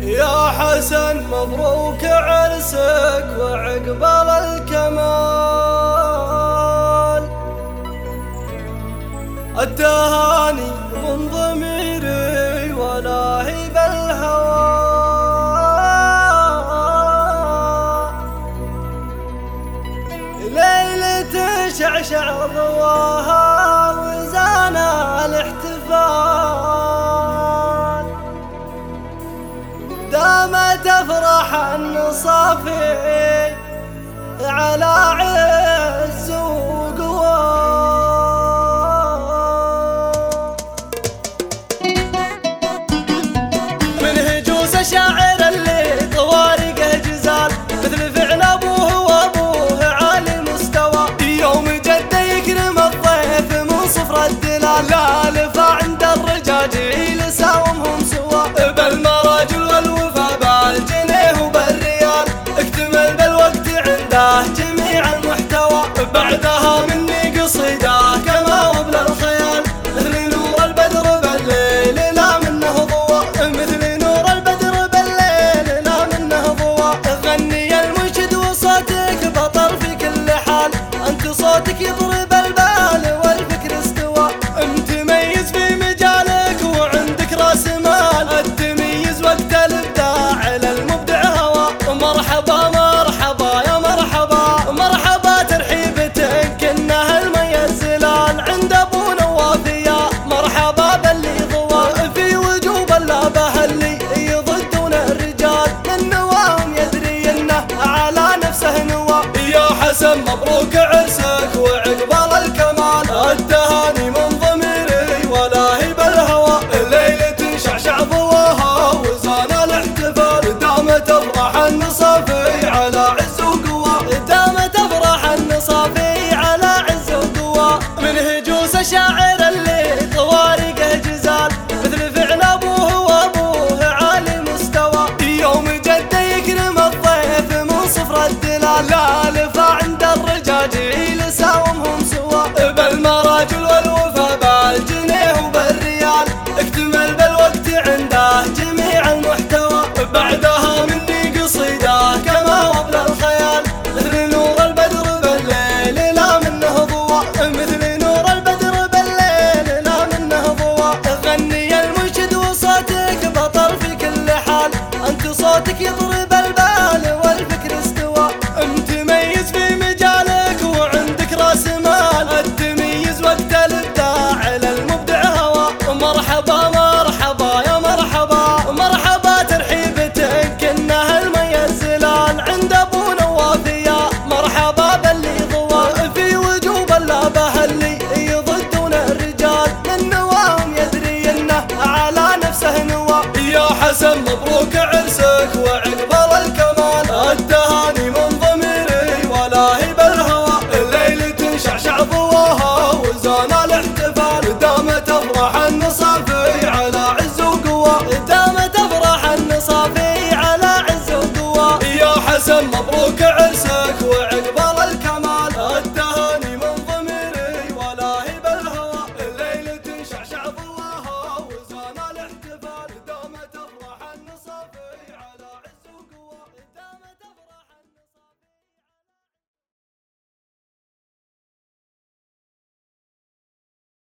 يا حسن مبروك عرسك وعقبال الكمال، التهاني من ضميري ولا هي بالهوى. ليلة شعشع ضواها وزانا الاحتفال، دامت افراح النصافي على عز وقوى. من هجوس شاعر اللي طوارقه جزال، مثل فعل ابوه وابوه عالي مستوى. يوم جده يكرم الضيف من صفر الدلال، لا لفا عند الرجاجيل ساومهم سوا. بالمراجل والوفا بالجنيه وبالريال، اكتمل بالوقت عنده جميع المحتوى. بعدها مني قصيده كما وبلا الخيال، مثل نور البدر بالليل لا منه ضوى. مثل نور البدر بالليل لا منه ضوى. غني المنشد وصوتك بطل في كل حال، انت صوتك يضرب البال والفكر استوى. متميز في مجالك وعندك راس مال، التميز وقت الابداع للمبدع هوى. مرحبا مرحبا يا مرحبا، مرحبا ترحيبتك كأنها المي الزلال عند ابو نواف. يا مرحبا باللي ضوى في وجوب اللابه اللي يضدون الرجال، من نواهم يدري انه على نفسه نوى. يا حسن مبروك عرسك وعقبال الكمال، التهاني من ضميري ولا هي بالهوى. ليلة شعشع ضواها وزان الاحتفال، دامت افراح النصافي على عز وقوى. دامت افراح النصافي على عز وقوى. من هجوس شاعر اللي طوارقه جزال، مثل فعل ابوه وابوه عالي مستوى. يوم جده يكرم الضيف من صفر الدلال، لا لفا عند الرجاجيل ساومهم سوا. بالمراجل والوفا بالجنيه وبالريال، اكتمل بالوقت عنده جميع المحتوى. بعدها مني قصيده كما وبلا الخيال، مثل نور البدر بالليل لا منه ضوى. مثل نور البدر بالليل لا منه ضوى. غني المنشد وصوتك بطل في كل حال، انت صوتك يضرب البال والفكر استوى. متميز في مجالك وعندك راس مال، التميز وقت الابداع للمبدع هوى. مرحبا مرحبا يا مرحبا، مرحبا ترحيبتك كأنها المي الزلال عند ابو نواف. يا مرحبا باللي ضوى في وجوب اللابه اللي يضدون الرجال، من نواهم يدري انه على نفسه نوى. يا حسن مبروك عرسك وعقبال